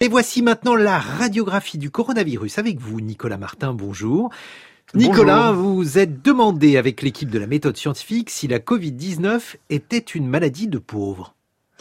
Et voici maintenant la radiographie du coronavirus avec vous, Nicolas Martin, bonjour. Nicolas, Bonjour. vous êtes demandé avec l'équipe de la méthode scientifique si la Covid-19 était une maladie de pauvres.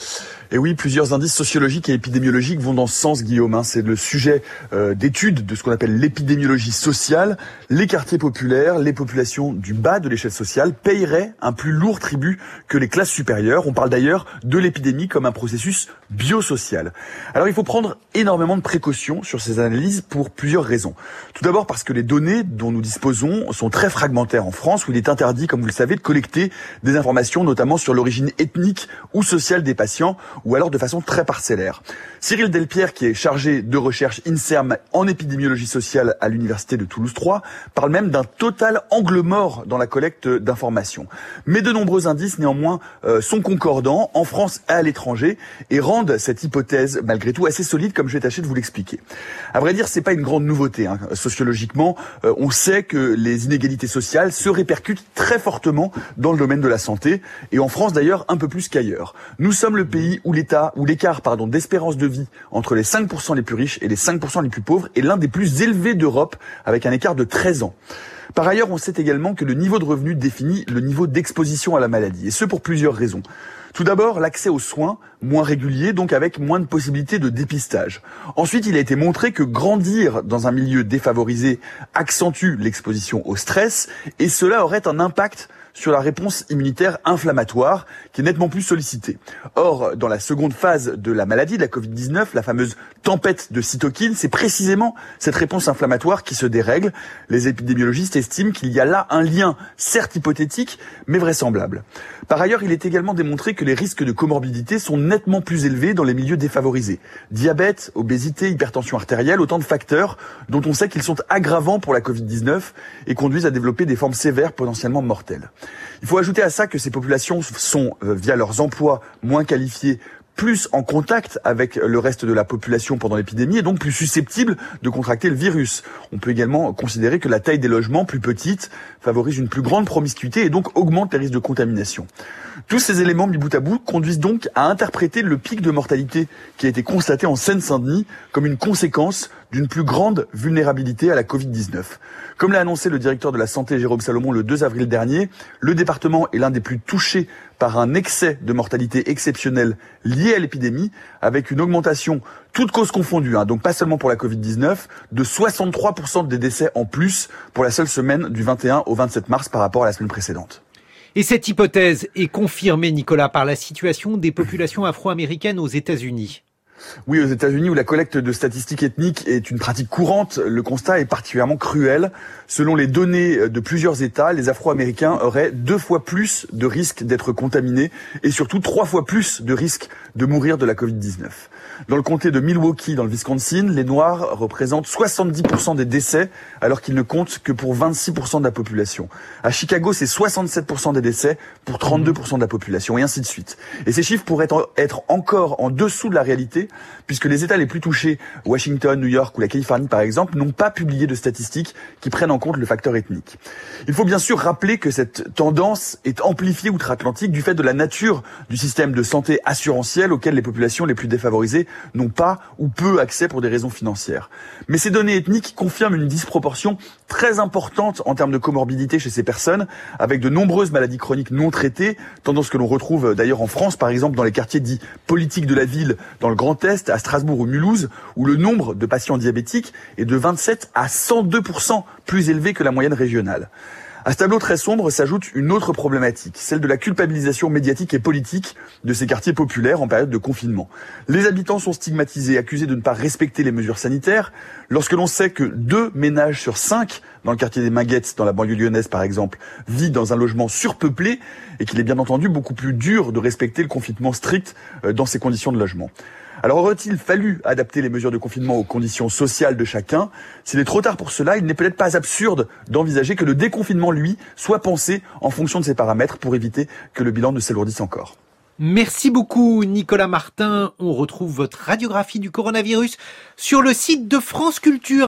Et oui, plusieurs indices sociologiques et épidémiologiques vont dans ce sens, Guillaume. C'est le sujet d'études de ce qu'on appelle l'épidémiologie sociale. Les quartiers populaires, les populations du bas de l'échelle sociale paieraient un plus lourd tribut que les classes supérieures. On parle d'ailleurs de l'épidémie comme un processus biosocial. Alors il faut prendre énormément de précautions sur ces analyses pour plusieurs raisons. Tout d'abord parce que les données dont nous disposons sont très fragmentaires en France, où il est interdit, comme vous le savez, de collecter des informations, notamment sur l'origine ethnique ou sociale des patients, ou alors de façon très parcellaire. Cyril Delpierre, qui est chargé de recherche INSERM en épidémiologie sociale à l'université de Toulouse 3, parle même d'un total angle mort dans la collecte d'informations. Mais de nombreux indices, néanmoins, sont concordants en France et à l'étranger et rendent cette hypothèse, malgré tout, assez solide, comme je vais tâcher de vous l'expliquer. À vrai dire, c'est pas une grande nouveauté. Sociologiquement, on sait que les inégalités sociales se répercutent très fortement dans le domaine de la santé, et en France d'ailleurs un peu plus qu'ailleurs. Nous sommes le pays où l'écart d'espérance de vie entre les 5% les plus riches et les 5% les plus pauvres est l'un des plus élevés d'Europe, avec un écart de 13 ans. Par ailleurs, on sait également que le niveau de revenu définit le niveau d'exposition à la maladie, et ce pour plusieurs raisons. Tout d'abord, l'accès aux soins, moins régulier, donc avec moins de possibilités de dépistage. Ensuite, il a été montré que grandir dans un milieu défavorisé accentue l'exposition au stress, et cela aurait un impact sur la réponse immunitaire inflammatoire, qui est nettement plus sollicitée. Or, dans la seconde phase de la maladie, de la Covid-19, la fameuse tempête de cytokines, c'est précisément cette réponse inflammatoire qui se dérègle. Les épidémiologistes estiment qu'il y a là un lien, certes hypothétique, mais vraisemblable. Par ailleurs, il est également démontré que les risques de comorbidité sont nettement plus élevés dans les milieux défavorisés. Diabète, obésité, hypertension artérielle, autant de facteurs dont on sait qu'ils sont aggravants pour la Covid-19 et conduisent à développer des formes sévères potentiellement mortelles. Il faut ajouter à ça que ces populations sont, via leurs emplois moins qualifiés, plus en contact avec le reste de la population pendant l'épidémie et donc plus susceptibles de contracter le virus. On peut également considérer que la taille des logements, plus petite, favorise une plus grande promiscuité et donc augmente les risques de contamination. Tous ces éléments mis bout à bout conduisent donc à interpréter le pic de mortalité qui a été constaté en Seine-Saint-Denis comme une conséquence d'une plus grande vulnérabilité à la Covid-19. Comme l'a annoncé le directeur de la Santé Jérôme Salomon le 2 avril dernier, le département est l'un des plus touchés par un excès de mortalité exceptionnel lié à l'épidémie, avec une augmentation, toutes causes confondues, donc pas seulement pour la Covid-19, de 63% des décès en plus pour la seule semaine du 21 au 27 mars par rapport à la semaine précédente. Et cette hypothèse est confirmée, Nicolas, par la situation des populations afro-américaines aux États-Unis. Oui, aux États-Unis, où la collecte de statistiques ethniques est une pratique courante, le constat est particulièrement cruel. Selon les données de plusieurs États, les Afro-Américains auraient 2 fois plus de risques d'être contaminés et surtout 3 fois plus de risques de mourir de la Covid-19. Dans le comté de Milwaukee, dans le Wisconsin, les Noirs représentent 70% des décès, alors qu'ils ne comptent que pour 26% de la population. À Chicago, c'est 67% des décès pour 32% de la population, et ainsi de suite. Et ces chiffres pourraient être encore en dessous de la réalité, puisque les États les plus touchés, Washington, New York ou la Californie par exemple, n'ont pas publié de statistiques qui prennent en compte le facteur ethnique. Il faut bien sûr rappeler que cette tendance est amplifiée outre-Atlantique du fait de la nature du système de santé assurantiel auquel les populations les plus défavorisées n'ont pas ou peu accès pour des raisons financières. Mais ces données ethniques confirment une disproportion très importante en termes de comorbidité chez ces personnes, avec de nombreuses maladies chroniques non traitées, tendance que l'on retrouve d'ailleurs en France, par exemple dans les quartiers dits politiques de la ville, dans le Grand Est, à Strasbourg ou Mulhouse, où le nombre de patients diabétiques est de 27 à 102% plus élevé que la moyenne régionale. À ce tableau très sombre s'ajoute une autre problématique, celle de la culpabilisation médiatique et politique de ces quartiers populaires en période de confinement. Les habitants sont stigmatisés, accusés de ne pas respecter les mesures sanitaires, lorsque l'on sait que 2 ménages sur 5, dans le quartier des Minguettes, dans la banlieue lyonnaise par exemple, vivent dans un logement surpeuplé et qu'il est bien entendu beaucoup plus dur de respecter le confinement strict dans ces conditions de logement. Alors aurait-il fallu adapter les mesures de confinement aux conditions sociales de chacun ? S'il est trop tard pour cela, il n'est peut-être pas absurde d'envisager que le déconfinement, lui, soit pensé en fonction de ces paramètres pour éviter que le bilan ne s'alourdisse encore. Merci beaucoup, Nicolas Martin. On retrouve votre radiographie du coronavirus sur le site de France Culture.